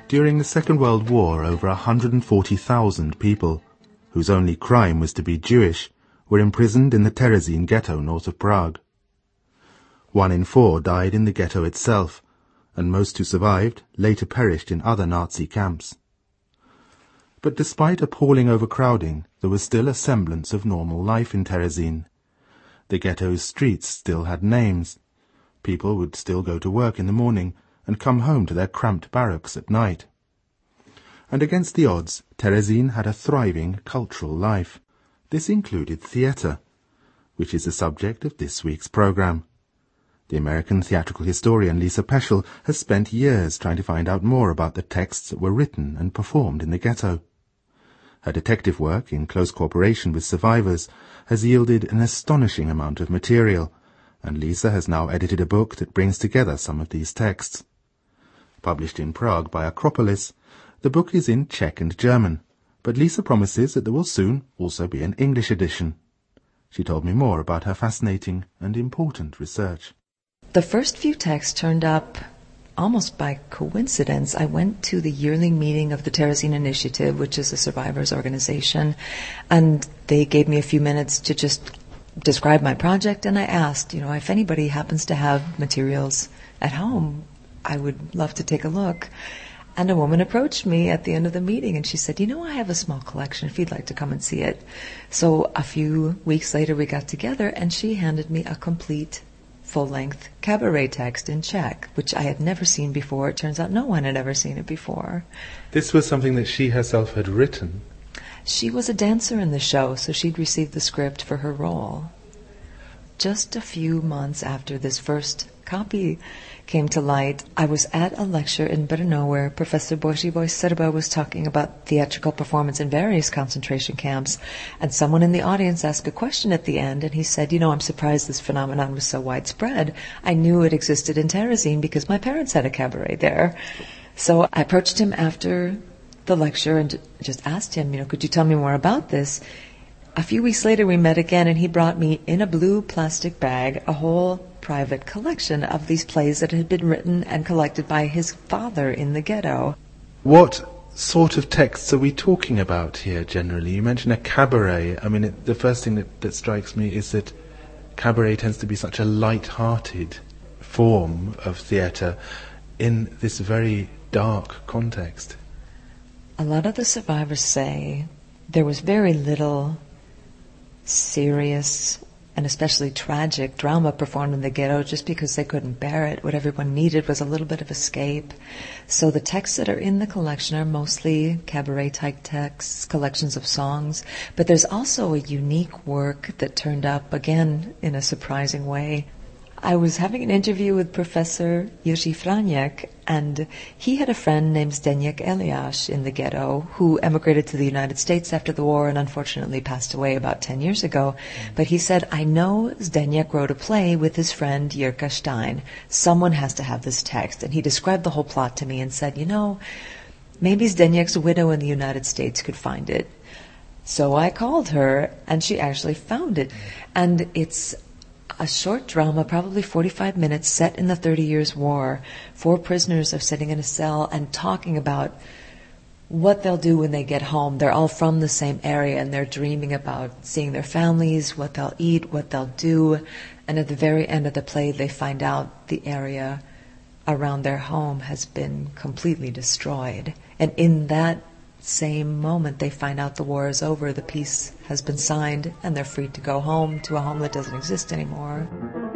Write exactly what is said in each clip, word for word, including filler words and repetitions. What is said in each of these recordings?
During the Second World War, over one hundred forty thousand people, whose only crime was to be Jewish, were imprisoned in the Terezín ghetto north of Prague. One in four died in the ghetto itself, and most who survived later perished in other Nazi camps. But despite appalling overcrowding, there was still a semblance of normal life in Terezín. The ghetto's streets still had names. People would still go to work in the morning and come home to their cramped barracks at night. And against the odds, Terezín had a thriving cultural life. This included theatre, which is the subject of this week's program. The American theatrical historian Lisa Peschel has spent years trying to find out more about the texts that were written and performed in the ghetto. Her detective work, in close cooperation with survivors, has yielded an astonishing amount of material, and Lisa has now edited a book that brings together some of these texts. Published in Prague by Acropolis, the book is in Czech and German, but Lisa promises that there will soon also be an English edition. She told me more about her fascinating and important research. The first few texts turned up almost by coincidence. I went to the yearly meeting of the Terezín Initiative, which is a survivors organization, and they gave me a few minutes to just describe my project, and I asked, you know, if anybody happens to have materials at home, I would love to take a look. And a woman approached me at the end of the meeting, and she said, you know, I have a small collection if you'd like to come and see it. So a few weeks later we got together, and she handed me a complete full-length cabaret text in Czech, which I had never seen before. It turns out no one had ever seen it before. This was something that she herself had written? She was a dancer in the show, so she'd received the script for her role. Just a few months after this first copy came to light, I was at a lecture in Brno where Professor Boživoj Srba was talking about theatrical performance in various concentration camps, and someone in the audience asked a question at the end, and he said, you know, I'm surprised this phenomenon was so widespread. I knew it existed in Terezín because my parents had a cabaret there. So I approached him after the lecture and just asked him, you know, could you tell me more about this? A few weeks later we met again, and he brought me in a blue plastic bag a whole private collection of these plays that had been written and collected by his father in the ghetto. What sort of texts are we talking about here generally? You mentioned a cabaret. I mean, it, the first thing that, that strikes me is that cabaret tends to be such a light-hearted form of theatre in this very dark context. A lot of the survivors say there was very little serious and especially tragic drama performed in the ghetto just because they couldn't bear it. What everyone needed was a little bit of escape. So the texts that are in the collection are mostly cabaret-type texts, collections of songs, but there's also a unique work that turned up, again, in a surprising way. I was having an interview with Professor Jiří Fráňek, and he had a friend named Zdeněk Eliáš in the ghetto who emigrated to the United States after the war and unfortunately passed away about ten years ago. But he said, I know Zdeněk wrote a play with his friend Jirka Stein. Someone has to have this text. And he described the whole plot to me and said, you know, maybe Zdeněk's widow in the United States could find it. So I called her, and she actually found it. And it's a short drama, probably forty-five minutes, set in the Thirty Years' War. Four prisoners are sitting in a cell and talking about what they'll do when they get home. They're all from the same area, and they're dreaming about seeing their families, what they'll eat, what they'll do. And at the very end of the play, they find out the area around their home has been completely destroyed. And in that same moment they find out the war is over, the peace has been signed, and they're free to go home to a home that doesn't exist anymore.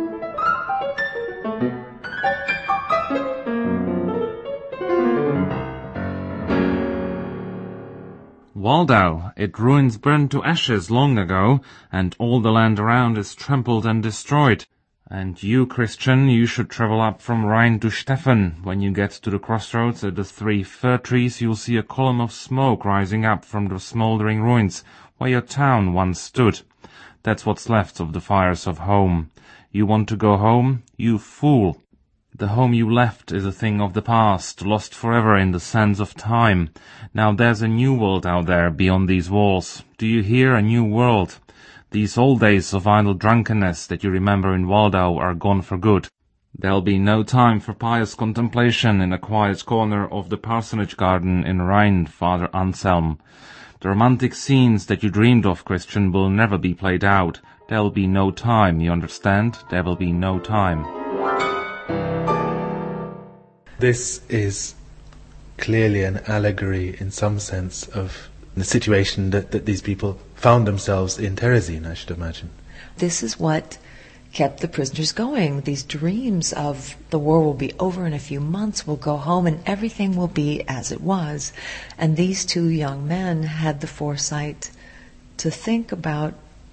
Waldau, its ruins burned to ashes long ago, and all the land around is trampled and destroyed. And you, Christian, you should travel up from Rhine to Steffen. When you get to the crossroads at the three fir trees, you'll see a column of smoke rising up from the smouldering ruins where your town once stood. That's what's left of the fires of home. You want to go home? You fool! The home you left is a thing of the past, lost forever in the sands of time. Now there's a new world out there beyond these walls. Do you hear? A new world. These old days of idle drunkenness that you remember in Waldau are gone for good. There'll be no time for pious contemplation in a quiet corner of the parsonage garden in Rhine, Father Anselm. The romantic scenes that you dreamed of, Christian, will never be played out. There'll be no time, you understand? There will be no time. This is clearly an allegory, in some sense, of the situation that, that these people found themselves in Terezin, I should imagine. This is what kept the prisoners going. These dreams of the war will be over in a few months, we'll go home and everything will be as it was. And these two young men had the foresight to think about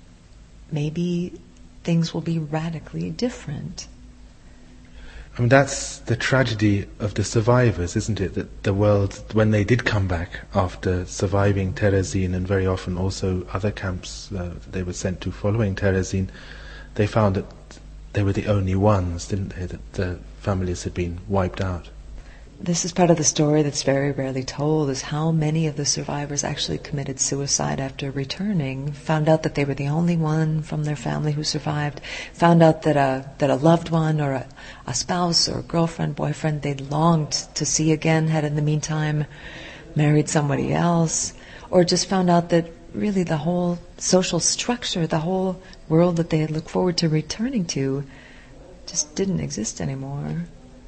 maybe things will be radically different. I mean, that's the tragedy of the survivors, isn't it? That the world, when they did come back after surviving Terezin, and very often also other camps uh, they were sent to following Terezin, they found that they were the only ones, didn't they, that the families had been wiped out. This is part of the story that's very rarely told, is how many of the survivors actually committed suicide after returning, found out that they were the only one from their family who survived, found out that a, that a loved one or a, a spouse or a girlfriend, boyfriend they'd longed to see again had in the meantime married somebody else, or just found out that really the whole social structure, the whole world that they had looked forward to returning to just didn't exist anymore.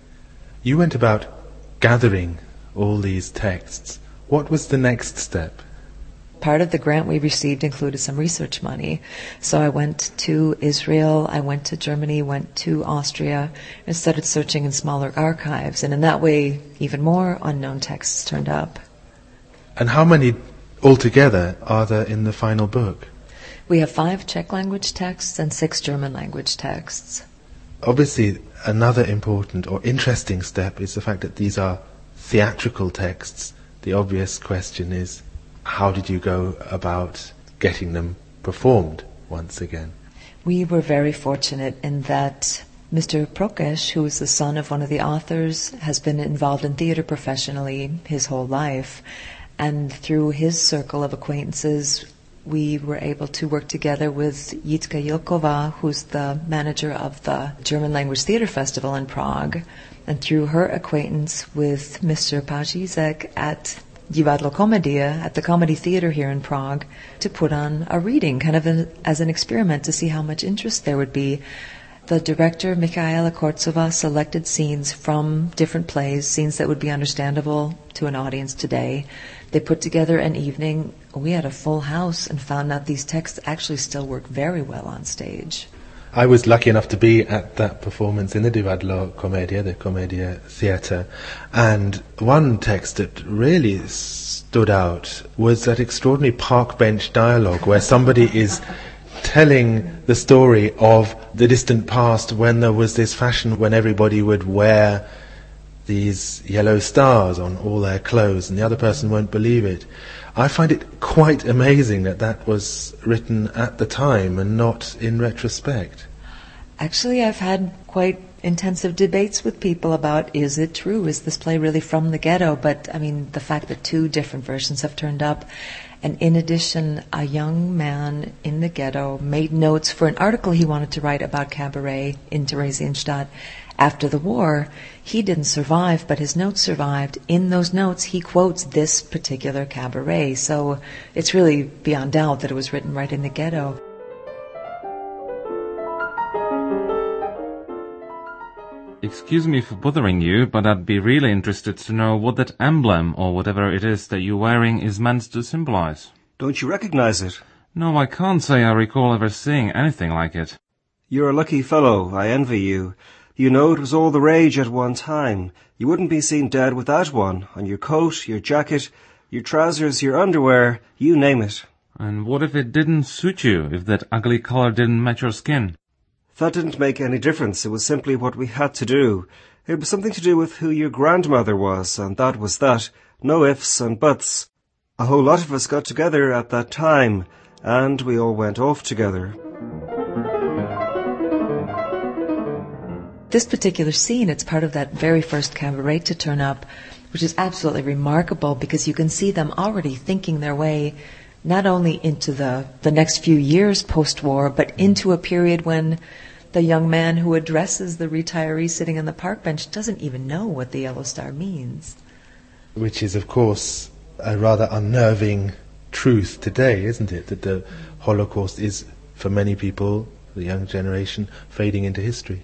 You went about gathering all these texts. What was the next step? Part of the grant we received included some research money. So I went to Israel, I went to Germany, went to Austria, and started searching in smaller archives. And in that way, even more unknown texts turned up. And how many altogether are there in the final book? We have five Czech language texts and six German language texts. Obviously, another important or interesting step is the fact that these are theatrical texts. The obvious question is, how did you go about getting them performed once again? We were very fortunate in that Mister Prokes, who is the son of one of the authors, has been involved in theater professionally his whole life. And through his circle of acquaintances, we were able to work together with Jitka Jilkova, who's the manager of the German Language Theatre Festival in Prague, and through her acquaintance with Mister Pazizek at Divadlo Komedia, at the Comedy Theatre here in Prague, to put on a reading, kind of an, as an experiment to see how much interest there would be. The director, Michaela Kortsova, selected scenes from different plays, scenes that would be understandable to an audience today. They put together an evening. We had a full house and found out these texts actually still work very well on stage. I was lucky enough to be at that performance in the Divadlo Komedia, the Komedia Theatre, and one text that really stood out was that extraordinary park bench dialogue where somebody is telling the story of the distant past when there was this fashion when everybody would wear these yellow stars on all their clothes and the other person won't believe it. I find it quite amazing that that was written at the time and not in retrospect. Actually, I've had quite intensive debates with people about, is it true? Is this play really from the ghetto? But, I mean, the fact that two different versions have turned up, and in addition, a young man in the ghetto made notes for an article he wanted to write about cabaret in Theresienstadt after the war. He didn't survive, but his notes survived. In those notes, he quotes this particular cabaret. So it's really beyond doubt that it was written right in the ghetto. Excuse me for bothering you, but I'd be really interested to know what that emblem, or whatever it is that you're wearing, is meant to symbolize. Don't you recognize it? No, I can't say I recall ever seeing anything like it. You're a lucky fellow. I envy you. You know, it was all the rage at one time. You wouldn't be seen dead without one, on your coat, your jacket, your trousers, your underwear, you name it. And what if it didn't suit you, if that ugly color didn't match your skin? That didn't make any difference. It was simply what we had to do. It was something to do with who your grandmother was, and that was that. No ifs and buts. A whole lot of us got together at that time, and we all went off together. This particular scene, it's part of that very first cabaret to turn up, which is absolutely remarkable because you can see them already thinking their way not only into the, the next few years post-war, but into a period when the young man who addresses the retiree sitting on the park bench doesn't even know what the yellow star means. Which is, of course, a rather unnerving truth today, isn't it? That the Holocaust is, for many people, the young generation, fading into history.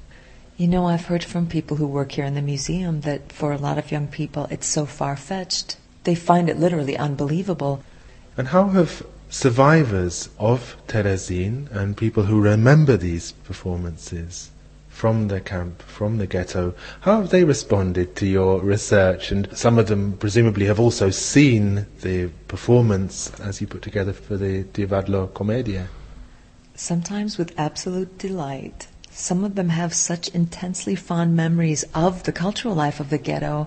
You know, I've heard from people who work here in the museum that for a lot of young people it's so far-fetched. They find it literally unbelievable. And how have survivors of Terezin and people who remember these performances from the camp, from the ghetto, how have they responded to your research? And some of them presumably have also seen the performance as you put together for the Divadlo Commedia. Sometimes with absolute delight. Some of them have such intensely fond memories of the cultural life of the ghetto.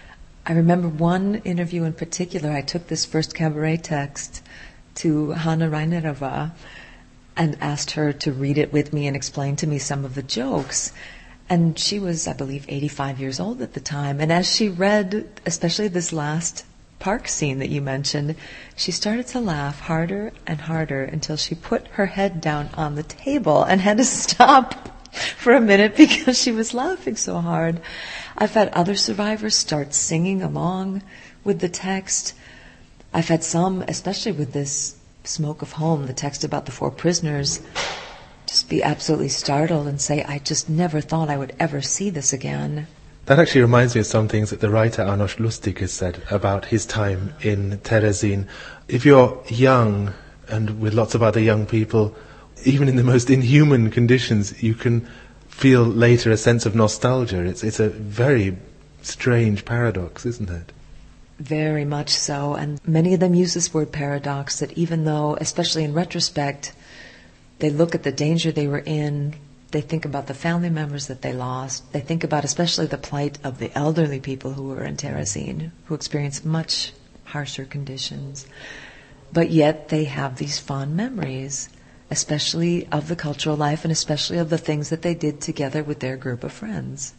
I remember one interview in particular. I took this first cabaret text to Hanna Reinerova and asked her to read it with me and explain to me some of the jokes. And she was, I believe, eighty-five years old at the time. And as she read, especially this last park scene that you mentioned, she started to laugh harder and harder until she put her head down on the table and had to stop for a minute because she was laughing so hard. I've had other survivors start singing along with the text. I've had some, especially with this Smoke of Home, the text about the four prisoners, just be absolutely startled and say, I just never thought I would ever see this again. That actually reminds me of some things that the writer Arnold Lustig has said about his time in Terezin. If you're young and with lots of other young people, even in the most inhuman conditions, you can feel later a sense of nostalgia. It's, it's a very strange paradox, isn't it? Very much so. And many of them use this word paradox, that even though, especially in retrospect, they look at the danger they were in, they think about the family members that they lost, they think about especially the plight of the elderly people who were in Terezin, who experienced much harsher conditions. But yet they have these fond memories, especially of the cultural life and especially of the things that they did together with their group of friends.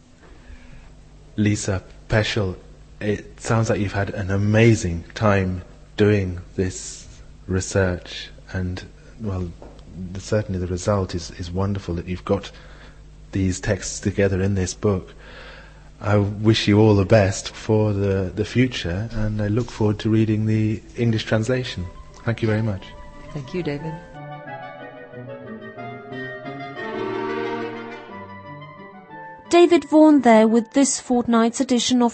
Lisa Peschel, it sounds like you've had an amazing time doing this research, and, well, certainly the result is, is wonderful that you've got these texts together in this book. I wish you all the best for the, the future, and I look forward to reading the English translation. Thank you very much. Thank you, David. David Vaughan there with this fortnight's edition of